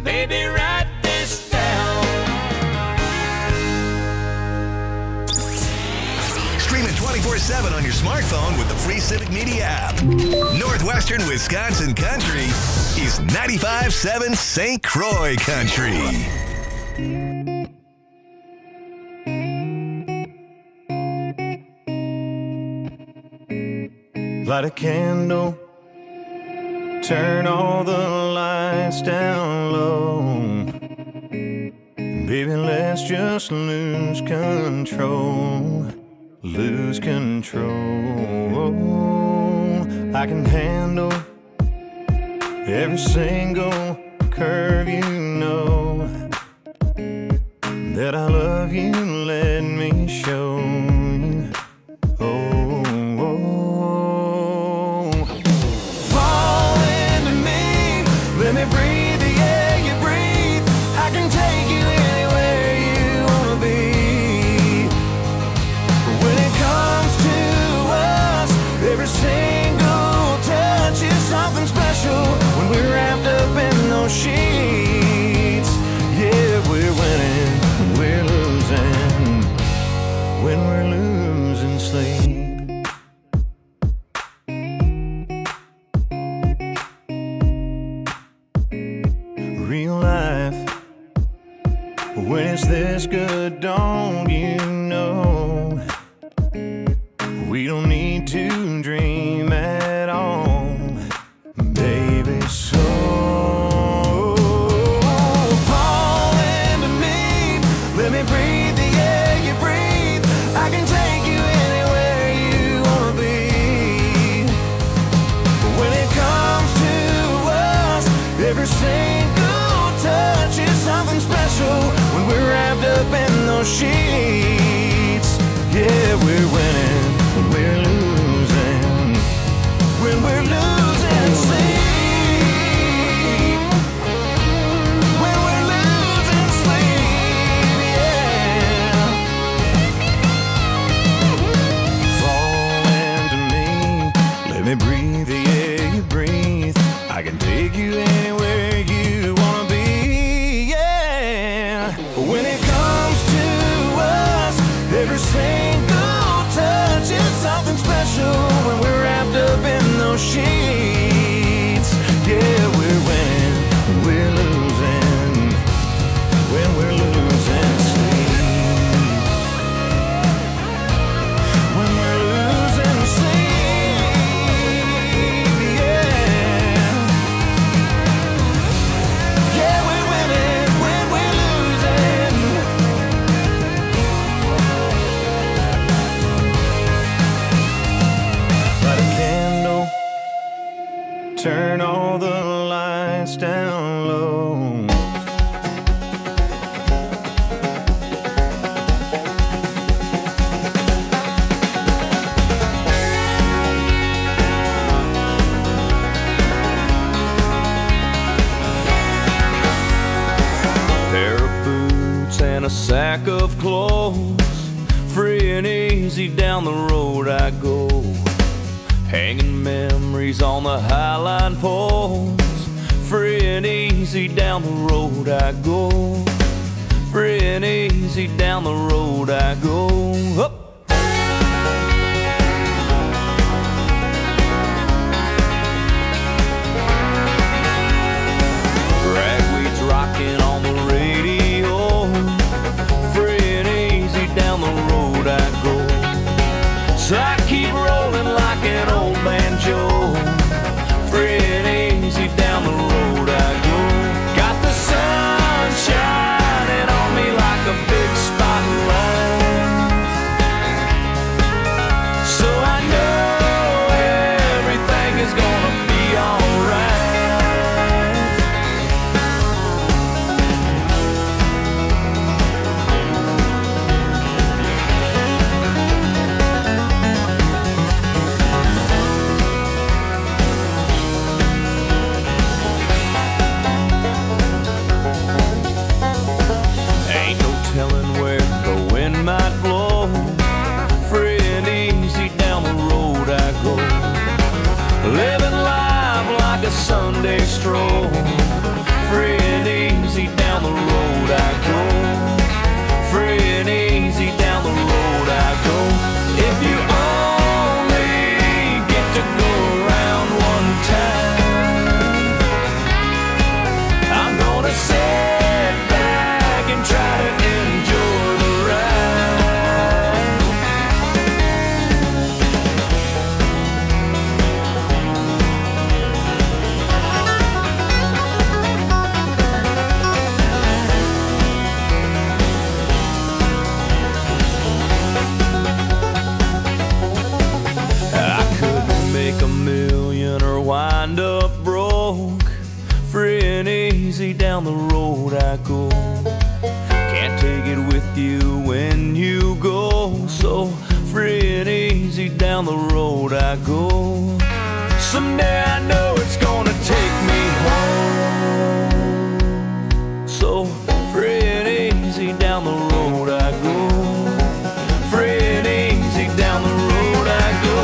Baby, write this down. Stream it 24/7 on your smartphone with the free Civic Media app. Northwestern Wisconsin Country is 95.7 St. Croix Country. Light a candle, turn all the lights down low. Baby, let's just lose control. Lose control. I can handle every single curve, you know that I love you, let me show you. Oh, fall into me, let me breathe the air you breathe. I can take you anywhere you wanna be. When it comes to us, every single touch is something special. When we're wrapped up in those sheets, yeah, we're winning, we're losing. When we're losing sleep. Real life, when it's this good, don't you know? We don't need to dream at all, baby, so fall into me, let me breathe the air you breathe. I can take you anywhere you wanna be. When it comes to us, every single touch is something special. When we're wrapped up in those sheets, yeah, we're winning, we're losing. When we're losing sleep, when we're losing sleep, yeah. Fall into me, let me breathe the air you breathe. I can take you anywhere you wanna be, yeah. When it comes to us, every single touch is something special. When we're wrapped up in those sheets, yeah, we're winning, we're losing. When we're losing sleep, when we're losing sleep, yeah. Yeah, we're winning when we're losing. Light a candle, turn all the lights down low. Pair of boots and a sack of clothes, free and easy down the road I go. Hanging memories on the highline poles, free and easy down the road I go. Free and easy down the road I go. Up. Ragweed's rocking on the radio, free and easy down the road I go. So I keep rolling like an old banjo, free and easy down the road I go. Got the sun shining on me like a big spotlight, so I know everything is gonna be alright. Ain't no telling where the wind might blow, free and easy down the road I go. Living life like a Sunday stroll, free and easy down the road I go. Someday I know it's gonna take me home. So free and easy down the road I go. Free and easy down the road I go.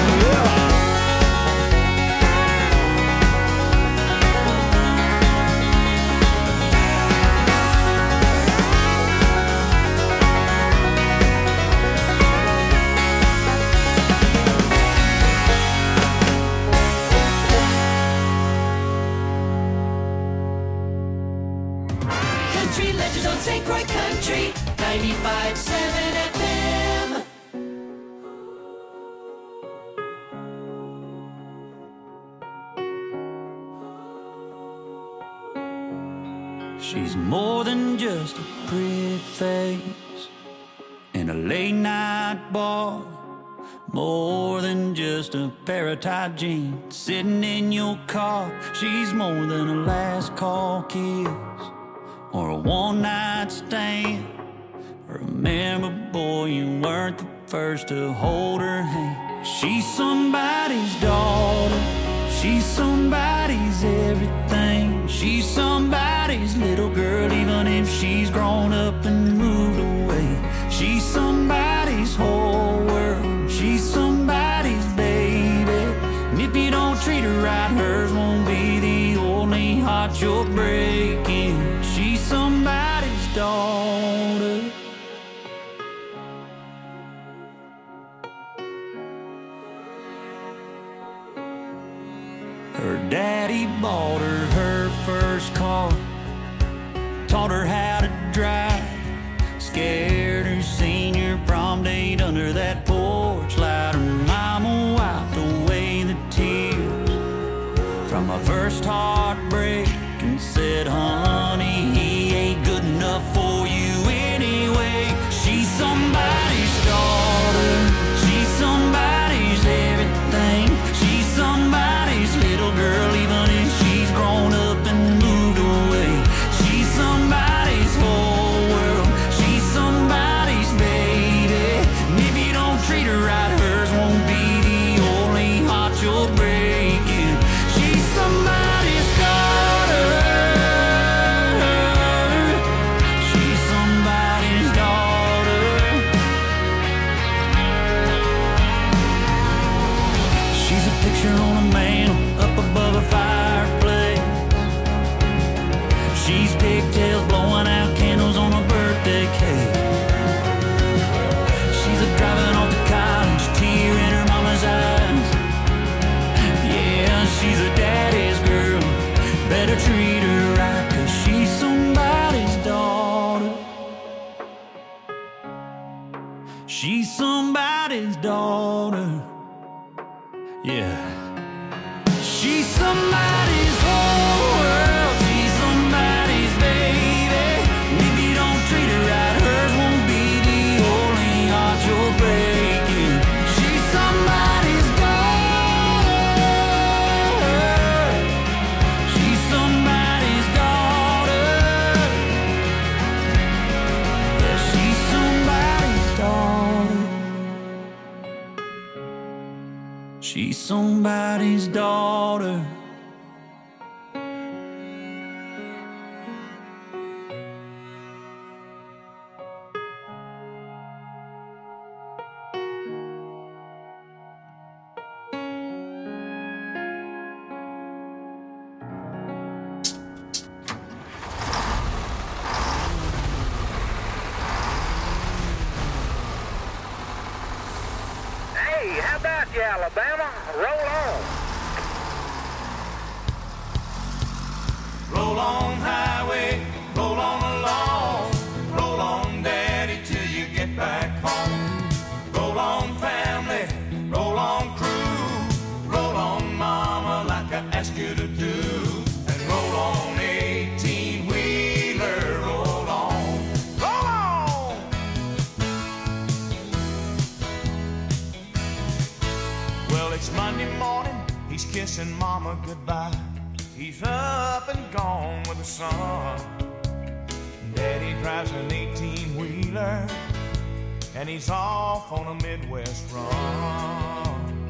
Country legends on St. Croix Country 95.7 FM. She's more than just a pretty face in a late night bar, more than just a pair of tight jeans sitting in your car. She's more than a last call kiss or a one night stand. Remember, boy, you weren't the first to hold her hand. She's somebody's daughter, she's somebody's everything. She's somebody's little girl, even if she's grown up and moved away. She's somebody's whole world, she's somebody's baby. And if you don't treat her right, hers won't be the only heart you're breaking. She's somebody's daughter. Her daddy bought her her first car, taught her how to drive, scared her senior prom date under that porch light. Her mama wiped away the tears from my first heartbreak and said, honey, he ain't good enough for you anyway. She's somebody's daughter, she's somebody's everything. She's somebody's little girl, even if she's grown up and moved away. She's somebody's whole world, she's somebody's baby. And if you don't treat her right, hers won't be the only heart you're breaking. She's somebody's daughter, she's somebody's daughter. She's a picture on a mantle up above a fireplace. She's pigtails blowing out candles on a birthday cake. She's a driving off to college, tear in her mama's eyes. Yeah, she's a daddy's girl, better treat her right, 'cause she's somebody's daughter. She's somebody's daughter. Yeah. She's somebody's whole world, she's somebody's baby. And if you don't treat her right, hers won't be the only heart you're breaking. She's somebody's daughter, she's somebody's daughter. Yeah, she's somebody's daughter. She's somebody's daughter. Hey, how about you, Alabama? Roll on. Roll on, highway, roll on along. Roll on, daddy, till you get back home. Roll on, family, roll on, crew. Roll on, mama, like I asked you to do. And roll on, 18-wheeler, roll on. Roll on! Well, it's Monday morning, he's kissing mama goodbye. He's up and gone with the sun. Daddy drives an 18-wheeler. and he's off on a Midwest run.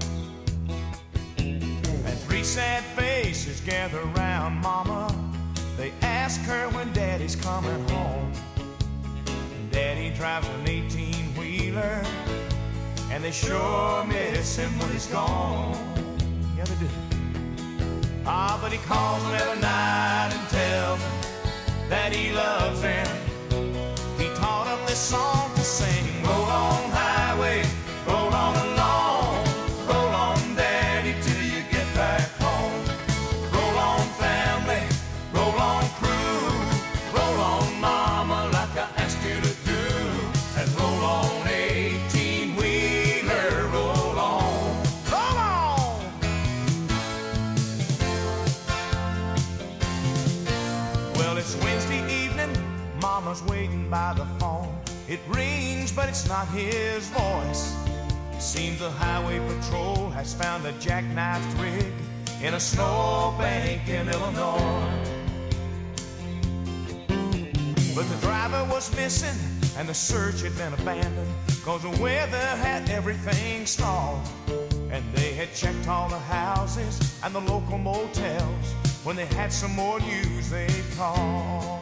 And three sad faces gather around Mama. They ask her when Daddy's coming home. And Daddy drives an 18-wheeler, and they sure miss him when he's gone. Yeah, they do. Ah, but he calls them every night and tells them that he loves them. He taught them this song to sing. Roll on, highway, roll on along. Roll on, Daddy, till you get back home. Roll on, family, roll on, crew. Roll on, Mama, like I asked you to do. And roll on, 18-wheeler, roll on. Roll on! Well, it's Wednesday evening. Mama's waiting by the phone. It rings, but it's not his voice. Seems the highway patrol has found a jackknifed rig in a snowbank in Illinois. But the driver was missing and the search had been abandoned, 'cause the weather had everything stalled. And they had checked all the houses and the local motels. When they had some more news, they'd call.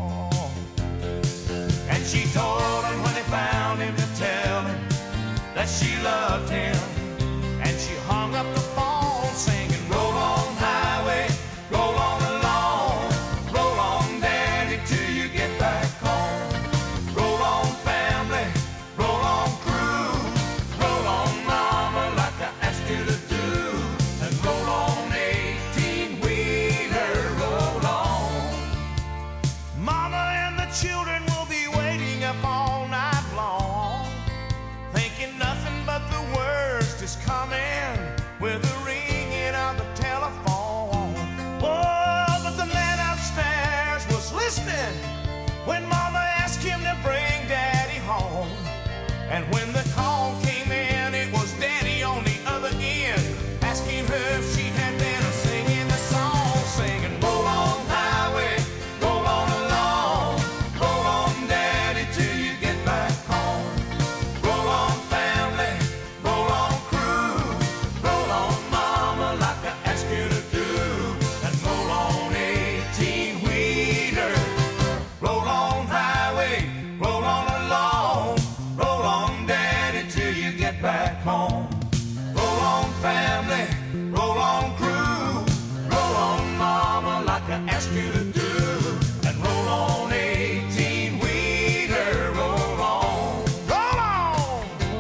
And she told him when they found him to tell him that she loved him. And she hung up the phone singing, roll on, highway, roll on along. Roll on, Daddy, till you get back home. Roll on, family, roll on, crew. Roll on, Mama, like I asked you to do. And roll on, 18-wheeler, roll on. Mama and the children will be waiting up all night long, thinking nothing but the worst is coming with the ringing of the telephone. Oh, but the man upstairs was listening when Mama asked him to bring Daddy home. And when the call came in, it was Daddy on the other end, asking her if she had been singing the song, singing, roll on, highway, roll on along. Roll on, Daddy, till you get back home. Roll on, family, roll on, crew. Roll on, Mama, like I asked you to do. And roll on, 18-wheeler. Roll on, highway, roll on along. Roll on, Daddy, till you get back home. Roll on, family, roll on, crew. Roll on, Mama, like I asked you to do. And roll on, 18-wheeler, roll on. Roll on!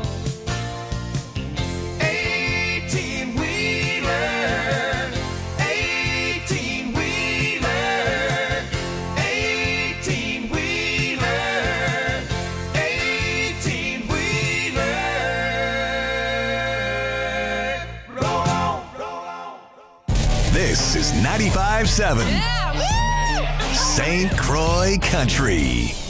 18-wheeler, 18-wheeler, 18-wheeler, 18-wheeler. Roll on, roll on. This is 95.7 St. Croix Country.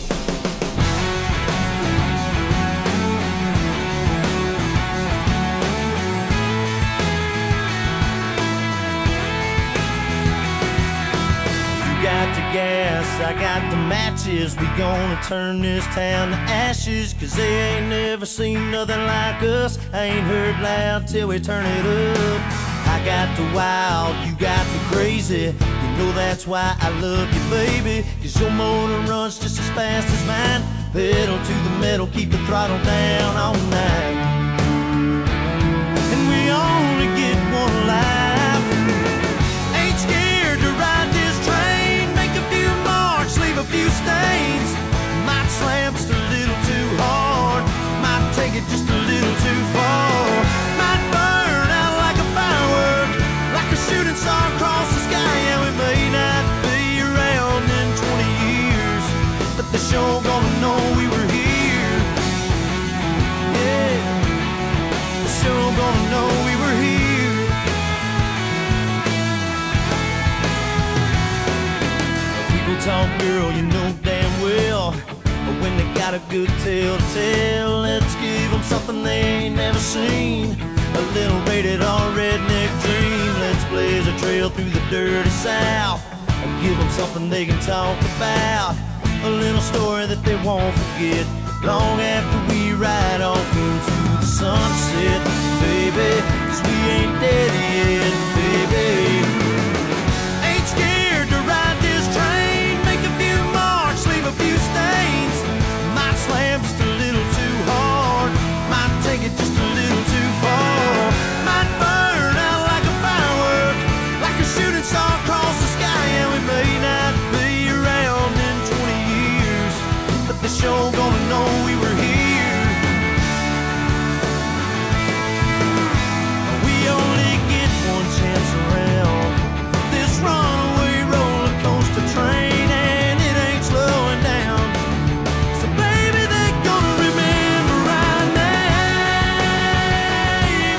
You got the gas, I got the matches. We gonna turn this town to ashes, 'cause they ain't never seen nothing like us. I ain't heard loud till we turn it up. I got the wild, you got the crazy. You know that's why I love you, baby, 'cause your motor runs just as fast as mine. Pedal to the metal, keep the throttle down all night. And we only get one life. Ain't scared to ride this train. Make a few marks, leave a few stains. Might slam just a little too hard. Might take it just a little too far. Might burn out like a firework, like a shooting star across the sky. Yeah, we may not be around in 20 years, but the show gonna know we were here. Yeah, the show gonna know we were here. People talk, girl, you know damn well, but when they got a good tale to tell, let's give them something they ain't never seen. A little rated R redneck dream. Let's blaze a trail through the dirty South and give them something they can talk about. a little story that they won't forget. Long after we ride off into the sunset, baby, 'cause we ain't dead yet, baby. Ain't scared to ride this train, make a few marks, leave a few stains. Might slam just a little too hard, might take it just a little too far. Might burn out like a firework, like a shooting star across the sky. And we may not be around in 20 years, but the show gonna know we were here. We only get one chance around this runaway roller coaster train, and it ain't slowing down. So baby, they're gonna remember our name.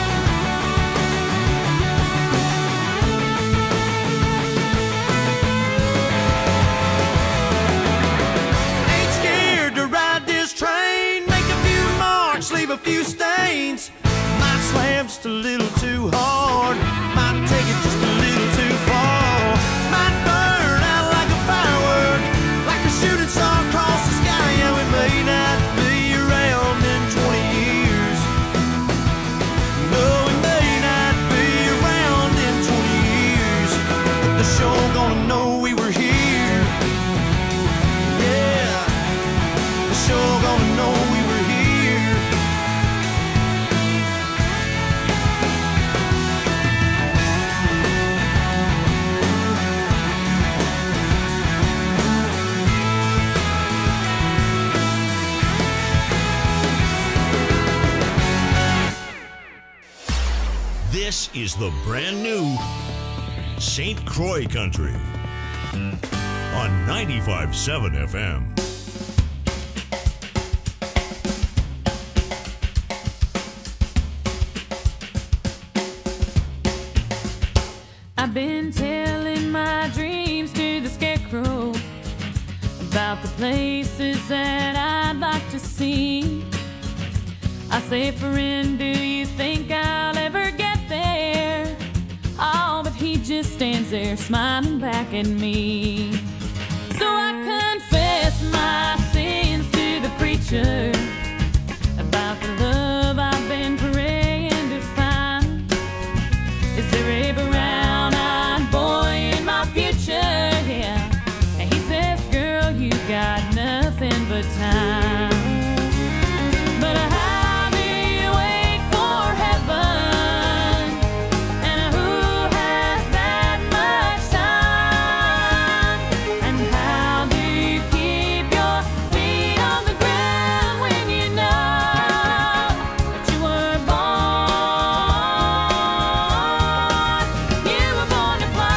Ain't scared to ride this train, make a few marks, leave a few stains. Might slam just a little too hard, might take it just a little too far. Might burn out like a firework, like a shooting star across the sky. And we may not be around in 20 years. No, we may not be around in 20 years, but the show gonna know we were here. Yeah, the show gonna know we were here. This is the brand new St. Croix Country on 95.7 FM. I've been telling my dreams to the scarecrow about the places that I'd like to see. I say, friend, do you think I'll ever get there? Oh, but he just stands there smiling back at me. So I confess my sins to the preacher about the love I've been praying to find. Is there a brown-eyed boy in my future? Yeah. And he says, girl, you got nothing but time. But how do you wait for heaven? And who has that much time? And how do you keep your feet on the ground when you know that you were born? You were born to fly.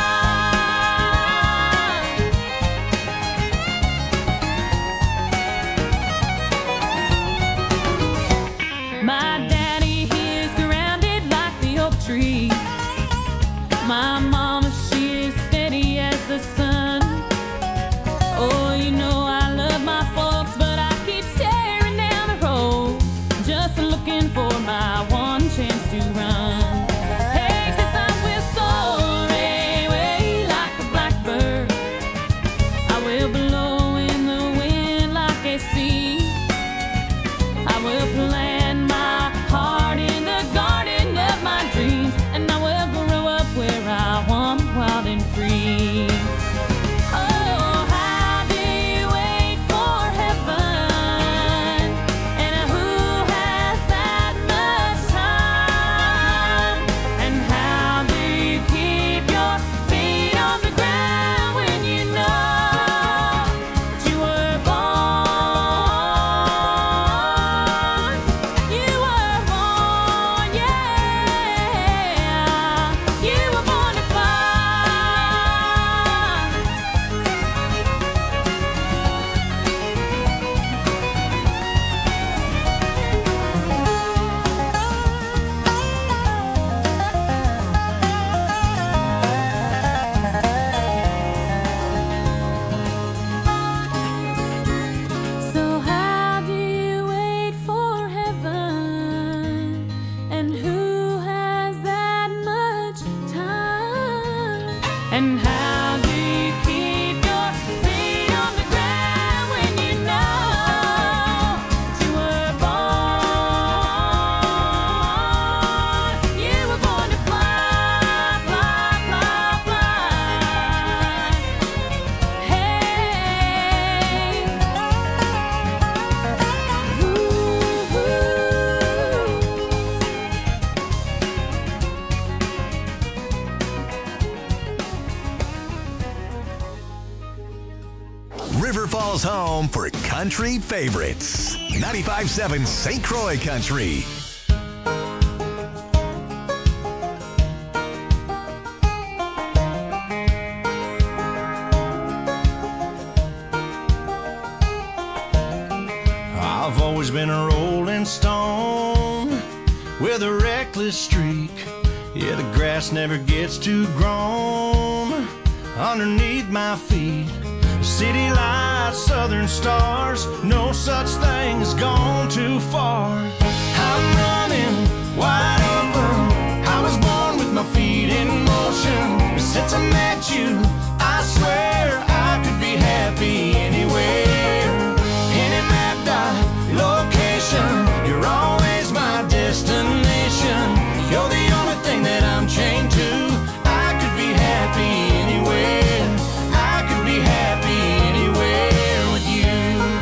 home for country favorites. 95.7 St. Croix Country. I've always been a rolling stone with a reckless streak. Yeah, the grass never gets too grown underneath my feet. City lights, southern stars, no such thing as gone too far. I'm running wide open. I was born with my feet in motion. Since I met you, I swear I could be happy anywhere. Any mapped out location, you're always my destination. You're the only thing that I'm chained to. I could be happy anywhere. I could be happy anywhere with you.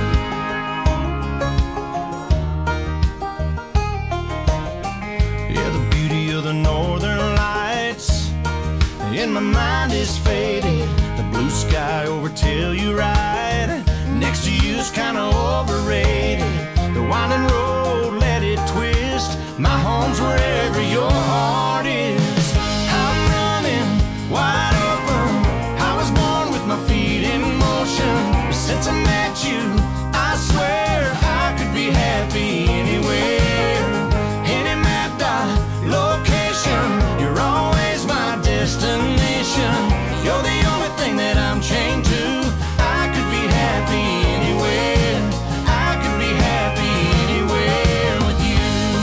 Yeah, the beauty of the northern lights in my mind is faded. The blue sky over Telluride next to you's kinda overrated. The winding road, let it twist. My home's wherever your heart is. I'm running wide open. I was born with my feet in motion. Since I met you, I swear I could be happy anywhere. Any mapped out location, you're always my destination. You're the only thing that I'm chained to. I could be happy anywhere. I could be happy anywhere with you.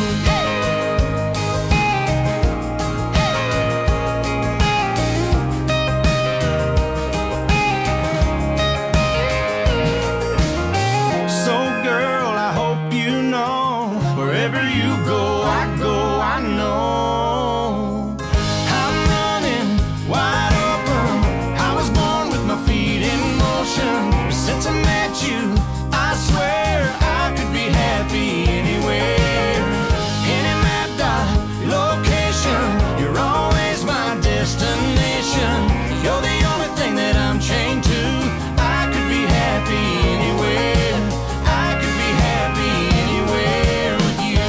So girl, I hope you know, wherever you go, I know. I'm running wide open. I was born with my feet in motion. Since I met you, I swear I could be happy anywhere. Any mapped out location, you're always my destination. You're the only thing that I'm chained to. I could be happy anywhere. I could be happy anywhere with you.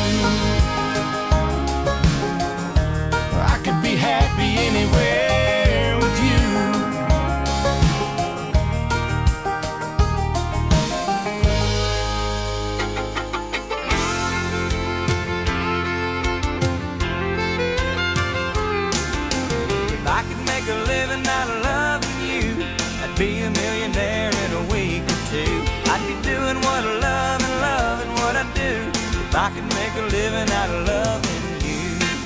I could be happy anywhere with you. If I could make a living out of loving you, I'd be a millionaire in a week or two. I'd be doing what I love and loving what I do. If I could make a living out of loving you.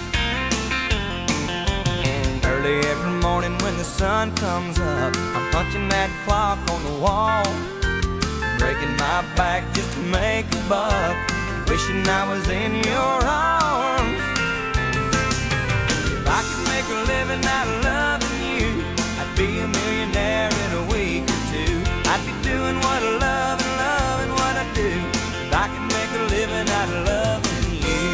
Early every morning when the sun comes up, I'm punching that clock on the wall, breaking my back just to make a buck, wishing I was in your arms. If I could make a living out of loving you, I'd be a millionaire in a week or two. I'd be doing what I love and loving what I do. If I could make a living out of loving you.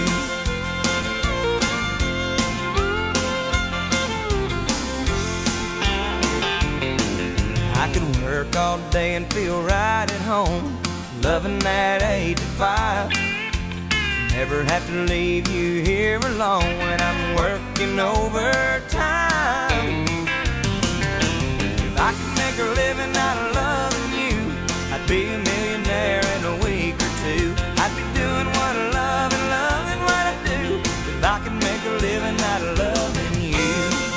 I could work all day and feel right at home, loving that 8 to 5. Never have to leave you here alone when I'm working overtime. If I could make a living out of loving you, I'd be a millionaire in a week or two. I'd be doing what I love and loving what I do. If I could make a living out of loving you.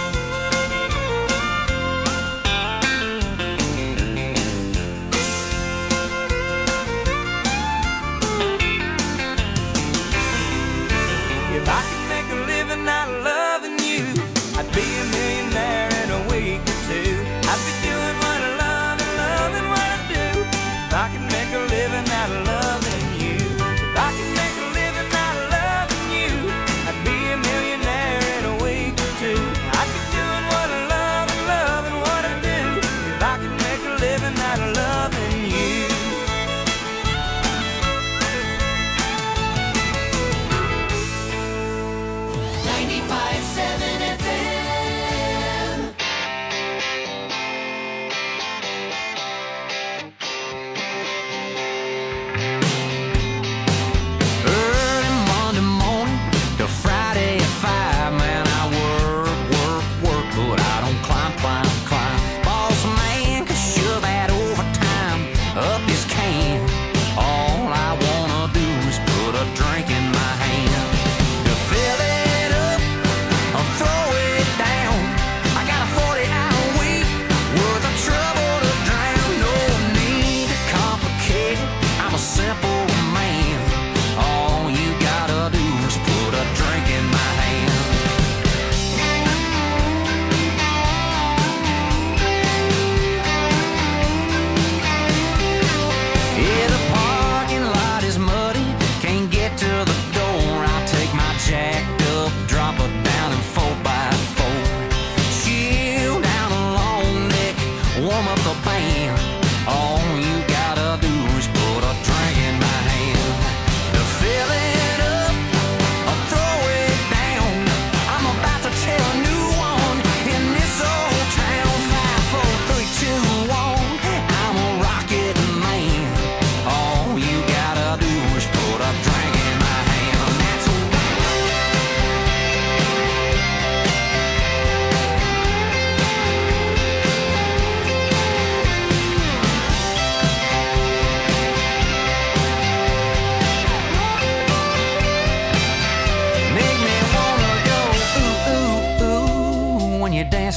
If I could make a living out of loving you, I'd be a millionaire in a week or two. I'd be doing what I love and loving what I do. If I could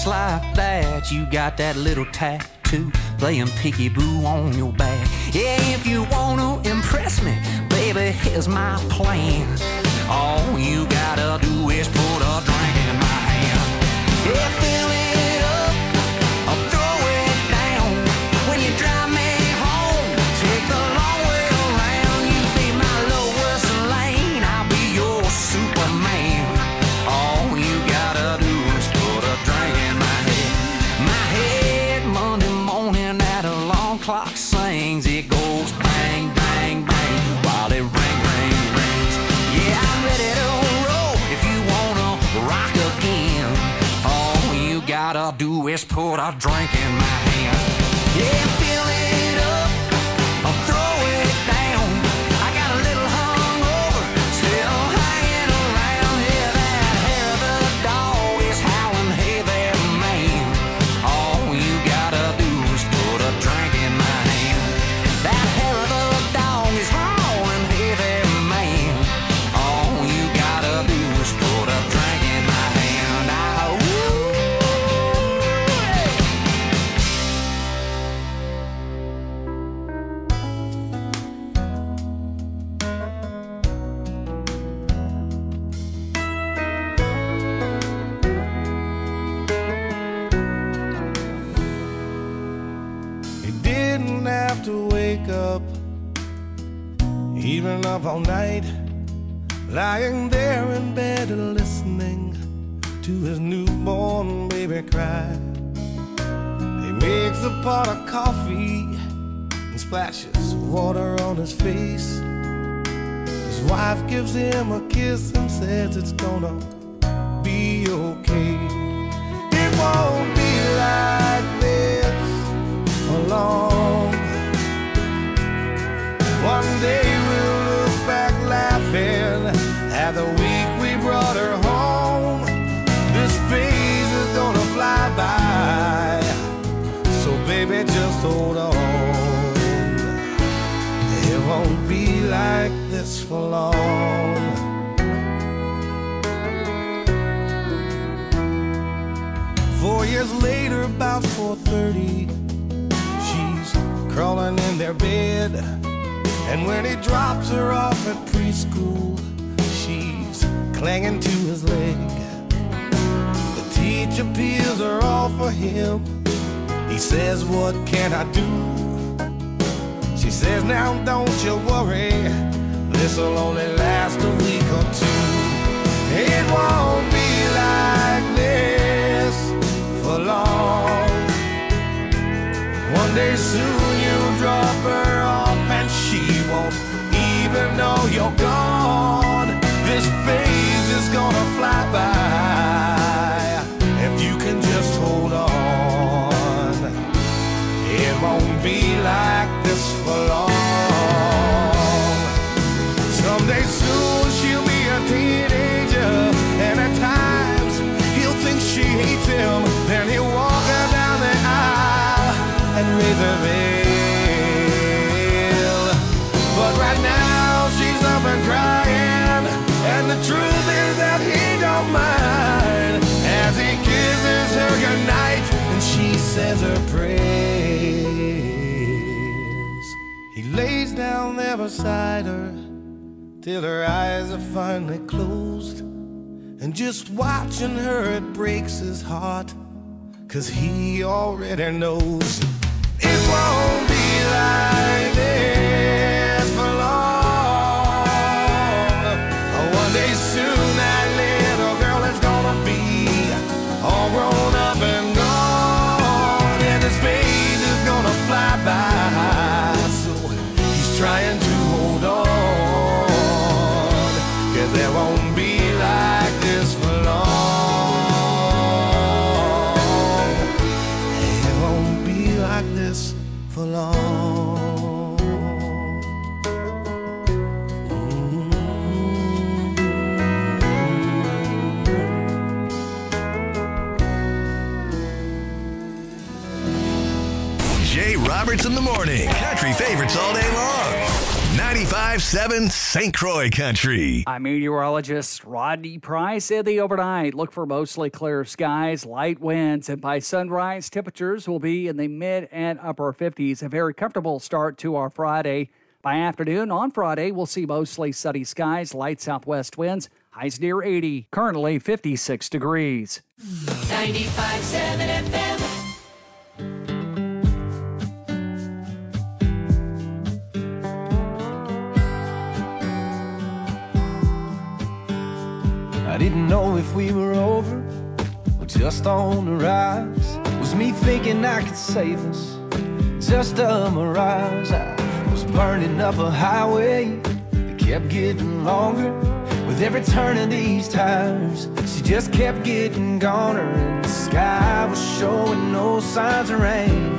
like that, you got that little tattoo playing peekaboo on your back. Yeah, if you wanna impress me, baby, here's my plan. All you gotta do is put a drink in my hand. Yeah, fill it up or throw it down. When you drive me home, take the long way around. You be my Lois Lane, I'll be your Superman. All you gotta do is put a drink in my head. My head Monday morning, that alarm clock sings. It goes bang, bang, bang while it ring, ring, rings. Yeah, I'm ready to roll if you wanna rock again. All you gotta do is put a drink in my hand. Yeah, fill it up or throw it down. I got a little hungover, still hanging around. Yeah, that hair of the dog is howling, hey there, man. All you gotta do is put a drink in my hand. That hair of the dog is howling, hey there, man. All you gotta do is put a drink in my hand. He didn't have to wake up, even up all night, lying there in bed and listening to his newborn baby cry. He makes a pot of coffee and splashes water on his face. His wife gives him a kiss and says it's gonna be okay. It won't be like this for long. One day we'll look back laughing at the week we brought her home. This phase is gonna fly by, so baby just hold on. It won't be like this for long. 4 years later, about 4:30, she's crawling in their bed. And when he drops her off at preschool, she's clinging to his leg. The teacher peels her off for him. He says, what can I do? She says, now don't you worry, this'll only last a week or two. It won't be like this for long. One day soon you'll drop her off and she won't even know you're gone. This phase is gonna fly by if you can just hold on. It won't be like this for long. Someday soon she'll be a teenager, and at times he'll think she hates him. Then he'll walk her down the aisle and raise her veil. But right now she's up and crying, and the truth is that he don't mind as he kisses her goodnight and she says her prayers. He lays down there beside her till her eyes are finally closed, and just watching her it breaks his heart, 'cause he already knows it won't be like this for long. One day soon that little girl is gonna be all grown up and gone, and his face is gonna fly by, so he's trying to hold on, 'cause there won't be like this for long. It won't be like this for long. Jay Roberts in the morning. Country favorites all day long. 95. 95.7 St. Croix Country. I'm meteorologist Rodney Price. In the overnight, look for mostly clear skies, light winds, and by sunrise, temperatures will be in the mid and upper 50s. A very comfortable start to our Friday. By afternoon on Friday, we'll see mostly sunny skies, light southwest winds, highs near 80, currently 56 degrees. 95.7 FM. I didn't know if we were over or just on the rise. Was me thinking I could save us? Just a mirage. I was burning up a highway that kept getting longer. With every turn of these tires, she just kept getting goner. And the sky was showing no signs of rain.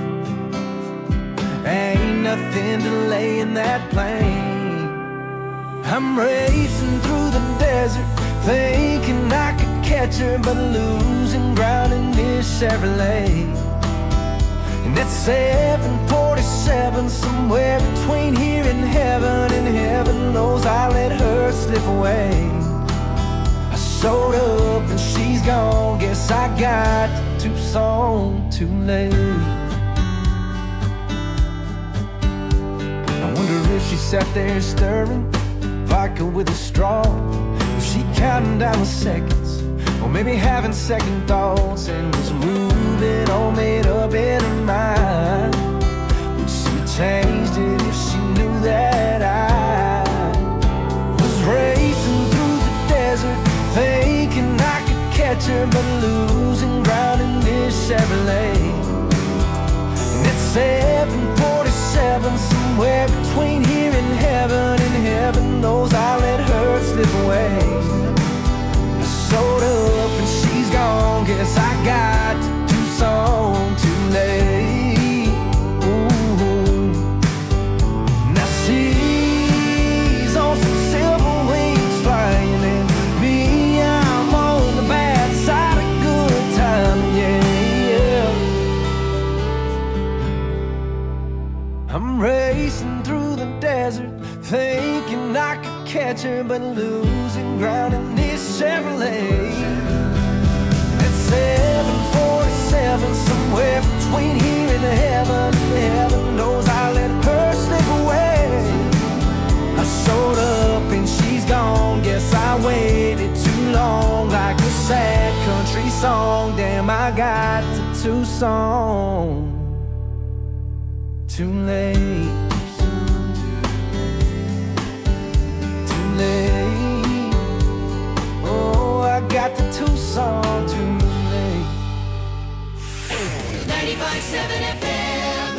Ain't nothing delaying that plane. I'm racing through the desert, thinking I could catch her, but losing ground in this Chevrolet. And at 747, somewhere between here and heaven knows I let her slip away. I showed up and she's gone, guess I got to Tucson too late. I wonder if she sat there stirring vodka with a straw. Was she counting down the seconds, or maybe having second thoughts, and was moving all made up in her mind? Would she have changed it if she knew that I was racing through the desert, thinking I could catch her, but losing ground in this Chevrolet? And at 747, somewhere between here and heaven knows I let her slip away. I showed up and she's gone, guess I got to Tucson too late. Ooh. Now she's on some silver wings flying, and me, I'm on the bad side of good time, yeah. I'm racing through the desert, thinking I could catch her, but losing ground in this Chevrolet. At 747, somewhere between here and heaven knows I let her slip away. I showed up and she's gone, guess I waited too long, like a sad country song. Damn, I got to Tucson too late. Oh, I got the Tucson too late. 95.7 FM.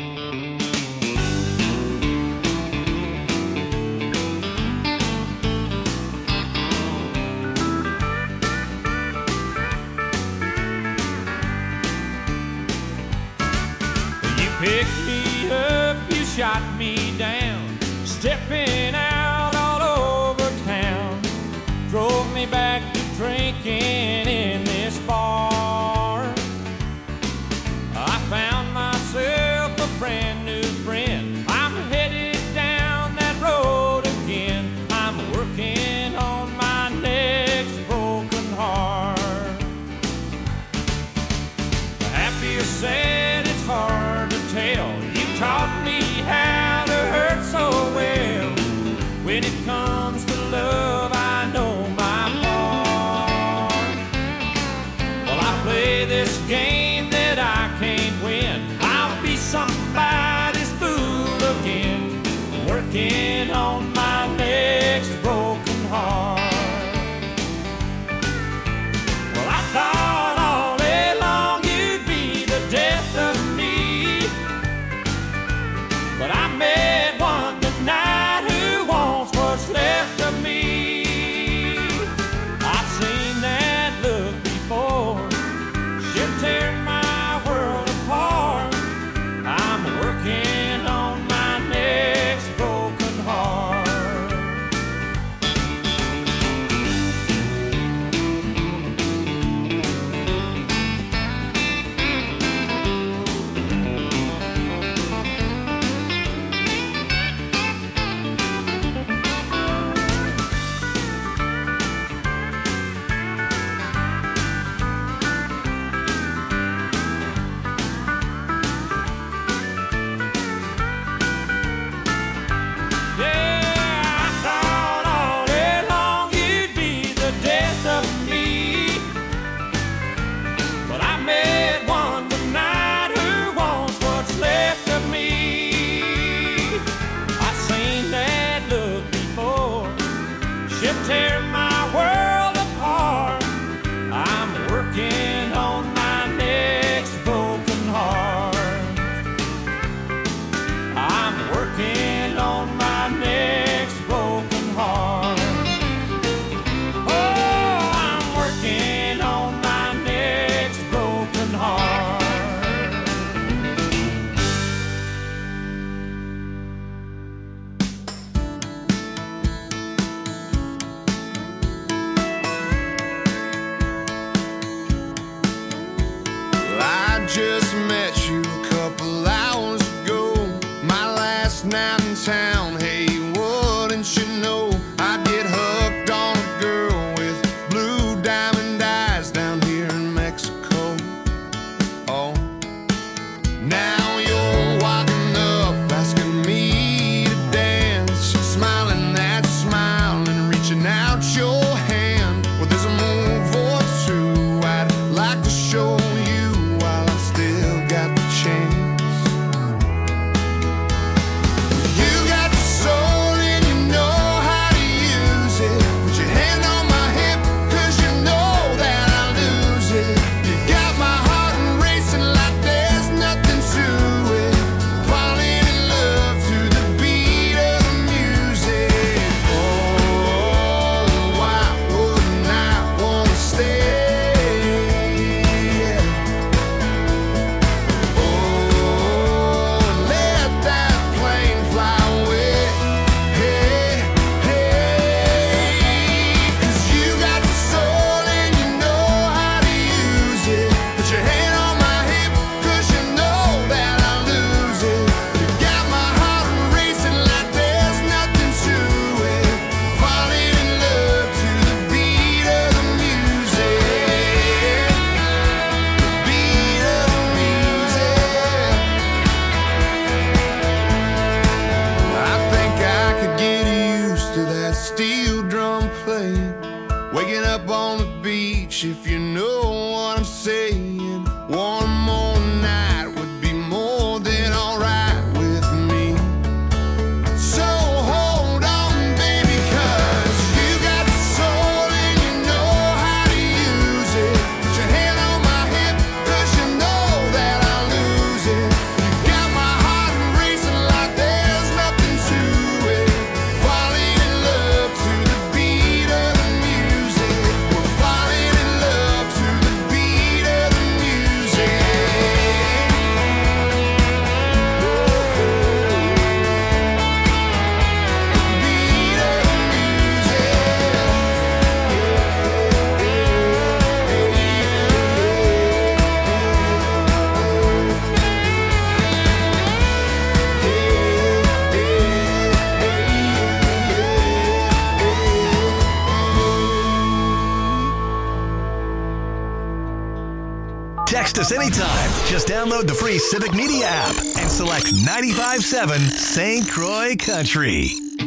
You picked me up, you shot me down, stepping out all over town. Drove me back to drinking in this bar. I found myself a brand new friend. I'm headed down that road again. I'm working on my next broken heart. Happy or sad, it's hard to tell. You taught me how to hurt so well. When it comes to love, I know my part. Well, I play this game that I can't win. I'll be somebody's fool again, working on my next broken heart. Well, I thought all day long you'd be the death of me, but I met one tonight who wants what's left of me. I've seen that look before. She'll tear my world apart. I'm working on my next broken heart. wish, if you know what I'm saying, one more night would be more than alright with me. So hold on, baby, 'cause you got the soul and you know how to use it. Put your hand on my hip, 'cause you know that I'll lose it. You got my heart racing like there's nothing to it. Falling in love to the beat of the music. We're falling in love to the beat of the music. Beat of the Text us anytime. Just download the free Civic Media app and select 95.7 St. Croix Country.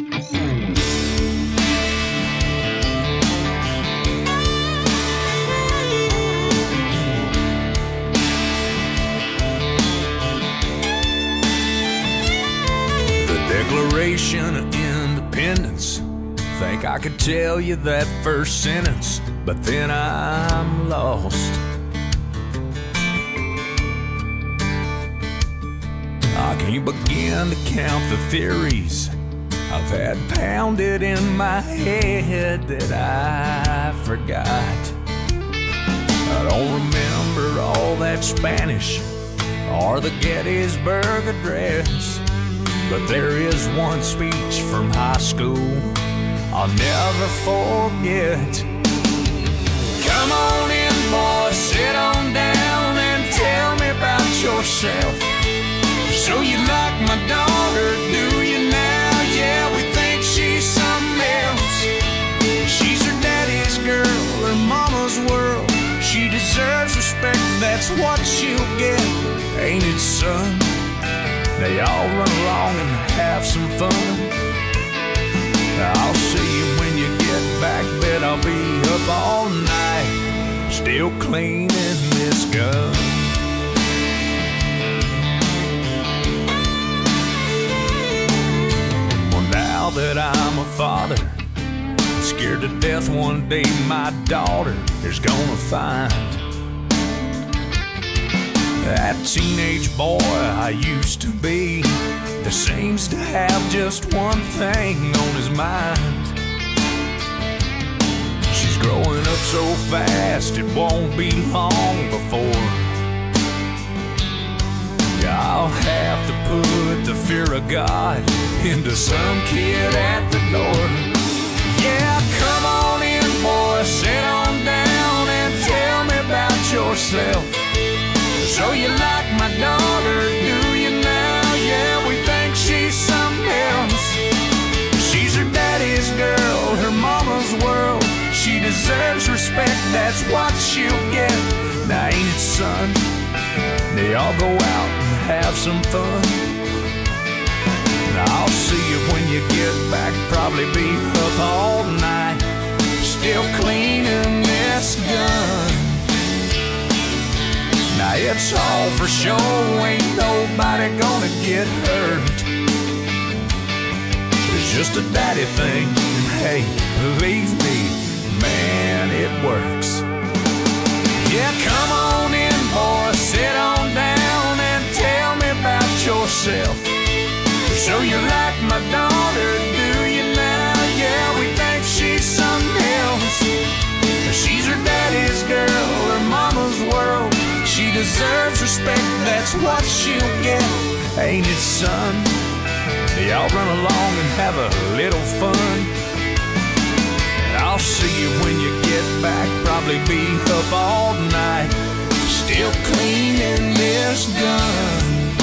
The Declaration of Independence. Think I could tell you that first sentence, but then I'm lost. I can't begin to count the theories I've had pounded in my head that I forgot. I don't remember all that Spanish or the Gettysburg Address, but there is one speech from high school I'll never forget. Come on in, boy, sit on down and tell me about yourself. So you like my daughter, do you now? Yeah, we think she's something else. She's her daddy's girl, her mama's world. She deserves respect, that's what she'll get. Ain't it, son? They all run along and have some fun. I'll see you when you get back, bet I'll be up all night, still cleaning this gun. Now that I'm a father, I'm scared to death one day my daughter is gonna find that teenage boy I used to be that seems to have just one thing on his mind. She's growing up so fast it won't be long before I'll have to put the fear of God into some kid at the door. Yeah, come on in, boy, sit on down and tell me about yourself. So you like my daughter, do you now? Yeah, we think she's something else. She's her daddy's girl, her mama's world. She deserves respect, that's what she'll get. Now ain't it, son? They all go out and have some fun. Now I'll see you when you get back, probably be up all night, still cleaning this gun. Now it's all for show, ain't nobody gonna get hurt. It's just a daddy thing, and hey, believe me, man, it works. Yeah, come on in, boy, sit on down and tell me about yourself. So you like my daughter, do you now? Yeah, we think she's something else. She's her daddy's girl, her mama's world. She deserves respect, that's what she'll get. Ain't it, son? They all run along and have a little fun. I'll see you when you get back, probably be up all night, still cleaning this gun.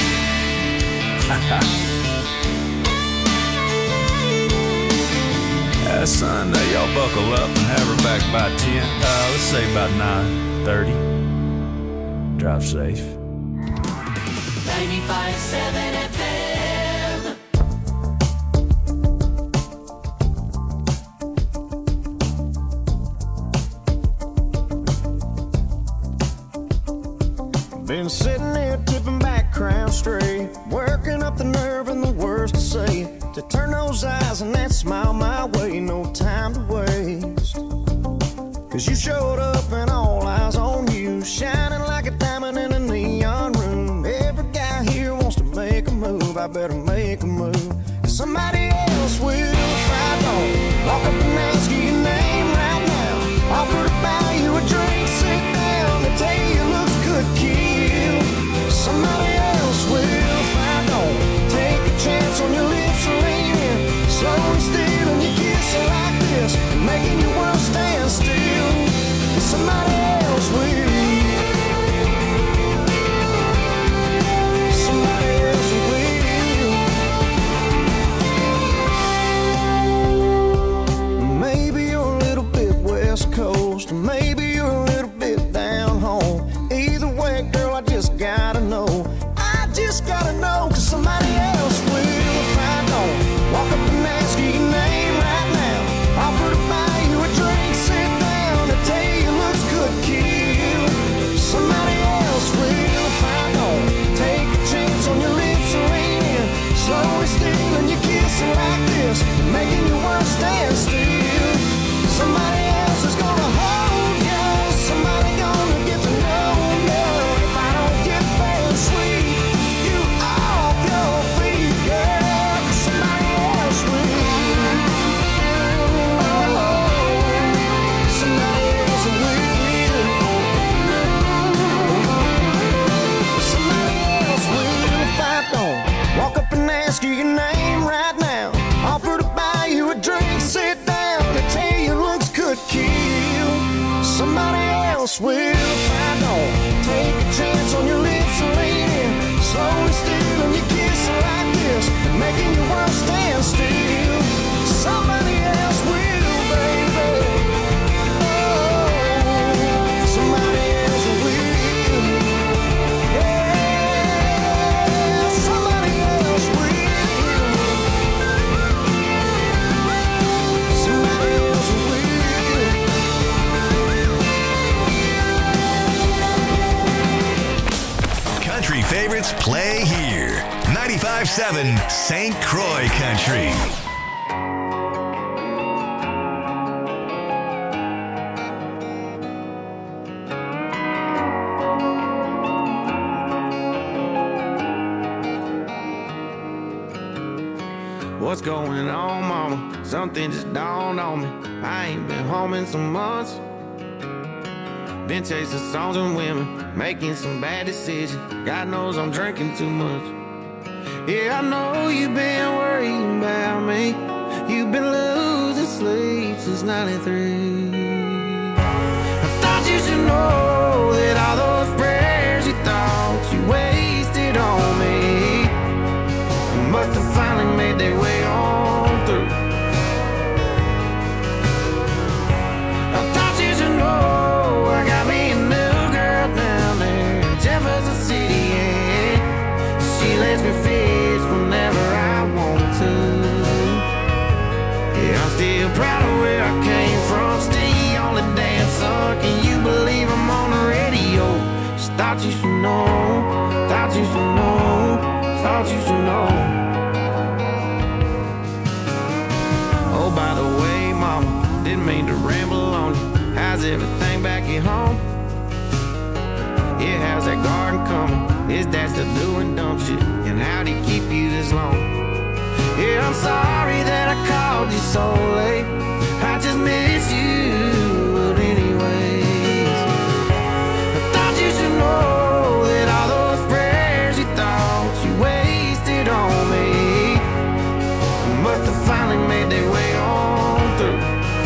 Son, now y'all buckle up and have her back by 10. Let's say about 9:30. Drive safe. 95.7 FM. been sitting here tipping back, crown straight, working up the nerve and the words to say, to turn those eyes and that smile my way. No time to waste, 'cause you showed up and all eyes on you, shining like a diamond in a neon room. Every guy here wants to make a move. I better make a move, 'cause somebody else will if I don't. Walk up and ask you your name right now, offer to buy you a drink, sit down and tell you looks good, kill. Somebody else will if I don't. Take a chance on your lips and lean in, slowly stealing your kiss like this, making your world stand still. Somebody else will. Somebody else will. Maybe you're a little bit West Coast, maybe you're a little bit down home. Either way, girl, I just gotta know. I just gotta know, 'cause somebody else will if I don't. Walk up and ask you your name right now, offer to buy you a drink, sit down and tell you looks good, kill. Somebody else will if I don't. Take a chance on your lips and lean in, slowly stealing your kissing like this, making your world stand still. Somebody else is gonna hold you, somebody gonna get to know you. If I don't get there and sweet you off your feet, girl, 'cause somebody else will. Oh, somebody else will. Somebody else will if I don't. Walk up and ask you your name right now, offer to buy you a drink, sit down and tell you looks good, kill. Somebody else will if I don't. Take a chance on your lips and lean in, slowly stealing your kiss like this, making your world stand still. Somebody else will, baby. Oh, somebody else will. Yeah, somebody else will. Somebody else will. Country favorites play here. 95.7 St. Croix Country. What's going on, mama? Something just dawned on me. I ain't been home in some months. Been chasing songs and women, making some bad decisions. God knows I'm drinking too much. Yeah, I know you've been worrying about me. You've been losing sleep since 93. I thought you should know that all those prayers you thought you wasted on me must have finally made their way on through. I thought you should know I got me a new girl down there in Jefferson City, yeah. She lets me fish whenever I want to. Yeah, I'm still proud of where I came from. Still only damn son. Can you believe I'm on the radio? Just thought you should know. Thought you should know. Thought you should know. Oh, by the way, mama, didn't mean to ramble on you. How's everything back at home? Yeah, how's that garden coming? Is Dad still doing dumb shit? And how'd he keep you this long? Yeah, I'm sorry that I called you so late. I just miss you, but anyways, I thought you should know that all those prayers you thought you wasted on me must have finally made their way on through.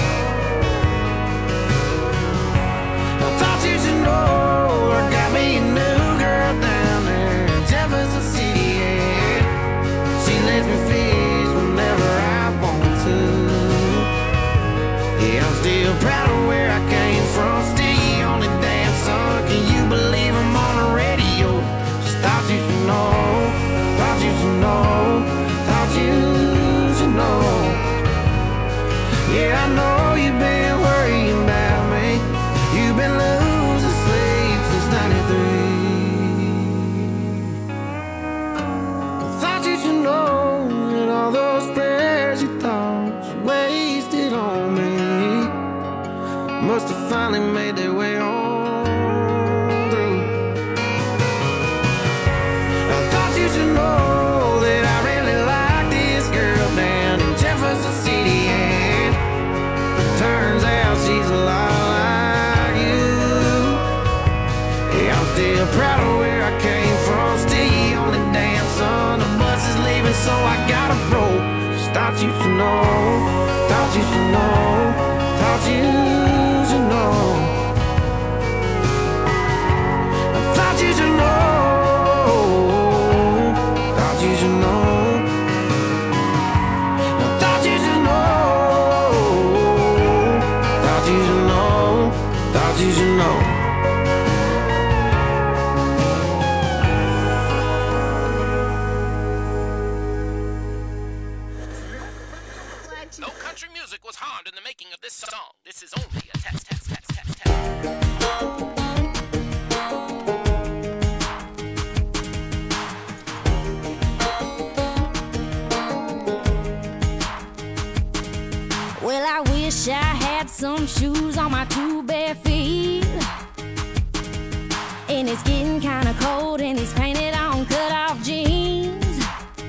I thought you should know I got me a new girl down there in Jefferson City, yeah. She lets me fish whenever I want to. Yeah, I'm still proud of where I came from. Still on the damn son. Can you believe I'm on the radio? Just thought you should know. Thought you should know. Thought you should know. Yeah, I know you've been worrying about me. You've been losing sleep since 93. must have finally made their way on through. I thought you should know that I really like this girl down in Jefferson City, and turns out she's a lot like you. Yeah, I'm still proud of where I came from. Still you only dance on the bus is leaving, so I gotta roll. Just thought you should know, thought you should know, thought you should know. I thought you should know, thought you should know. I thought you should know, thought you should know, thought you should know. No country music was harmed in the making of this song. This is only a test. Well, I wish I had some shoes on my two bare feet. And it's getting kinda cold in these painted on cut-off jeans.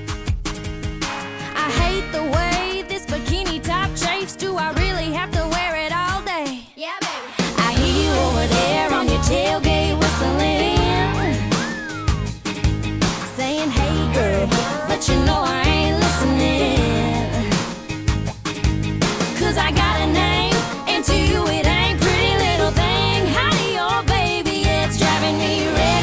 I hate the way this bikini top chafes. Do I really have to wear it all day? Yeah, baby. I hear you over there on your tailgate whistling, saying, hey girl, but you know I ain't listening. 'Cause I got a name, and to you it ain't pretty little thing. Howdy, oh baby, it's driving me red,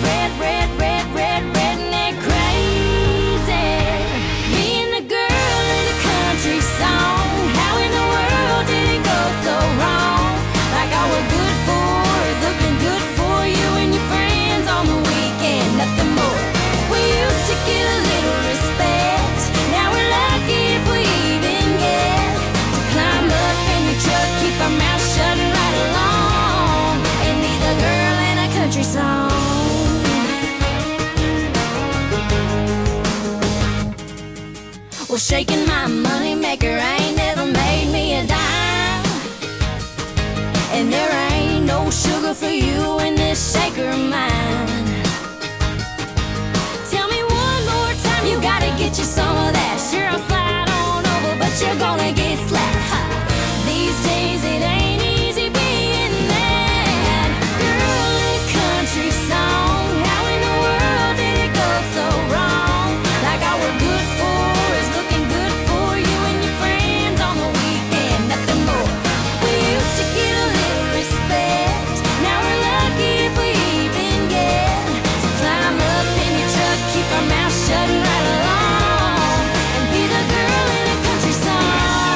redneck crazy. Me and the girl in a country song. How in the world did it go so wrong? Like all we're good for is looking good for you and your friends on the weekend, nothing more. We used to get a little respect. Now we're lucky if we even get to climb up in your truck, keep our mouth shut and ride along, and be the girl in a country song. Well, shaking my money maker ain't never made me a dime, and there ain't no sugar for you in this shaker of mine. Tell me one more time, you gotta get you some of that. Sure, I'll slide on over, but you're gonna get slapped. Ha. These days it ain't easy being that girl in a country song. How in the world did it go so wrong? Like all we're good for is looking good for you and your friends on the weekend, nothing more. We used to get a little respect. Now we're lucky if we even get to climb up in your truck, keep our mouth shut and ride along, and be the girl in a country song.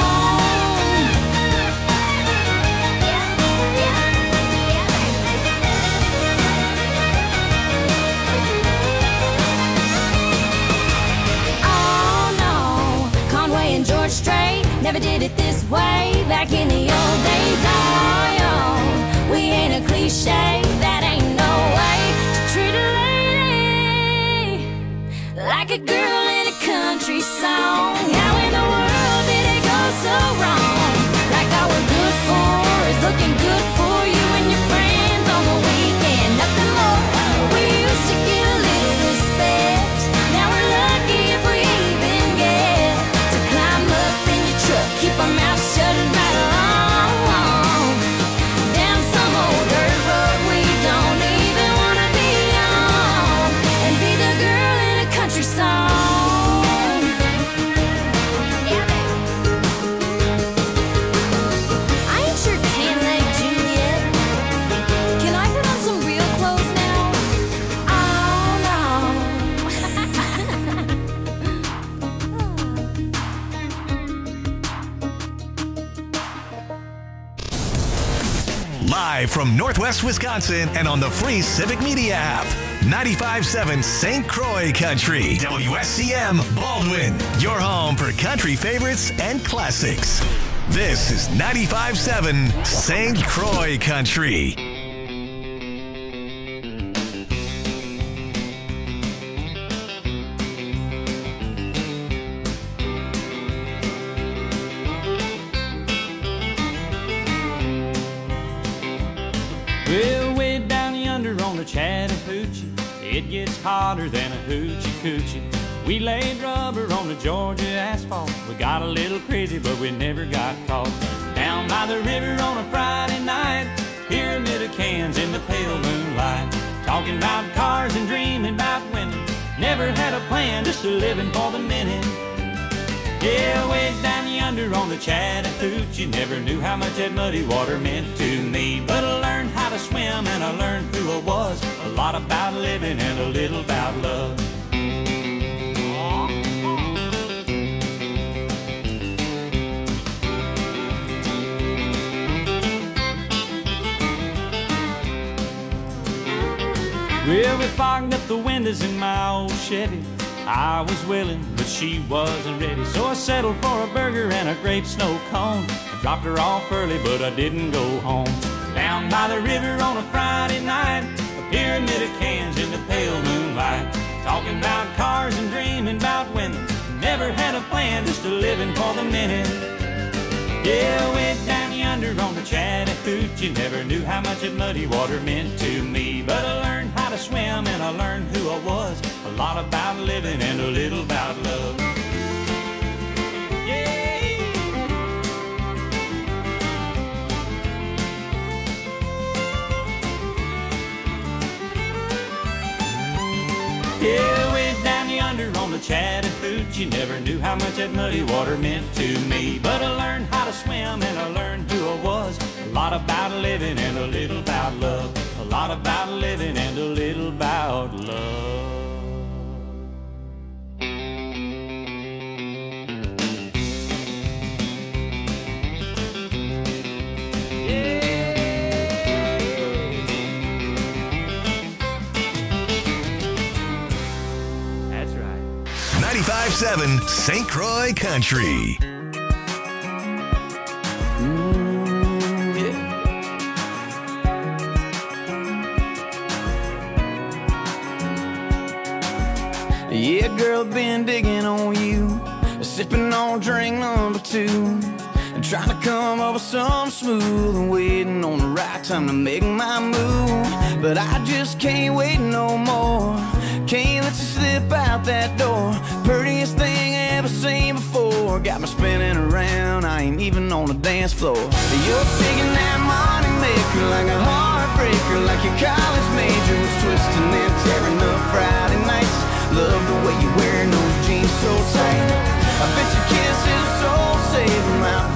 Oh no, Conway and George Strait never did it this way back in the old days. Oh, yo, we ain't a cliche, that ain't no way to treat a lady like a girl in a country song. How in the world did it go so wrong? Like all we're good for is looking good for you and your friends on the weekend, nothing more. We used to get a little respect. Now we're lucky if we even get to climb up in your truck, keep our mouth shut and ride along, down some old dirt road we don't even wanna be on, and be the girl in a country song. Yeah, baby. I ain't your tan leg Juliet. Can I put on some real clothes now? Oh no. Live from Northwest Wisconsin and on the free Civic Media app. 95.7 St. Croix Country. WSCM Baldwin. Your home for country favorites and classics. This is 95.7 St. Croix Country. Well, way down yonder on the Chattahoochee, it gets hotter than a hoochie coochie. We laid rubber on the Georgia asphalt. We got a little crazy, but we never got caught. Down by the river on a Friday night, pyramid of cans in the pale moonlight, talking about cars and dreaming about women. Never had a plan, just a living for the minute. Yeah, way down yonder on the Chattahoochee, never knew how much that muddy water meant to me. But I learned how to swim and I learned who I was. A lot about living and a little about love. Well, we fogged up the windows in my old Chevy. I was willing, but she wasn't ready. So I settled for a burger and a grape snow cone. I dropped her off early, but I didn't go home. Down by the river on a Friday night, a pyramid of cans in the pale moonlight, talking about cars and dreaming about women. Never had a plan, just a living for the minute. Yeah, way down yonder on the Chattahoochee, never knew how much that muddy water meant to me. But I learned how to swim and I learned who I was. A lot about living and a little about love. Yeah, way down yonder on the Chattahoochee, never knew how much that muddy water meant to me. But I learned how to swim and I learned who I was. A lot about living and a little about love. A lot about living and a little about love. That's right. 95.7 St. Croix Country. Yeah, girl, been digging on you, sipping on drink number 2, and trying to come up with something smooth and waiting on the right time to make my move. But I just can't wait no more. Can't let you slip out that door. Prettiest thing I ever seen before. Got me spinning around, I ain't even on the dance floor. You're singing that money maker like a heartbreaker, like your college major was twisting and tearing up Friday nights. Love the way you're wearing those jeans so tight. I bet your kiss is a soul saver. My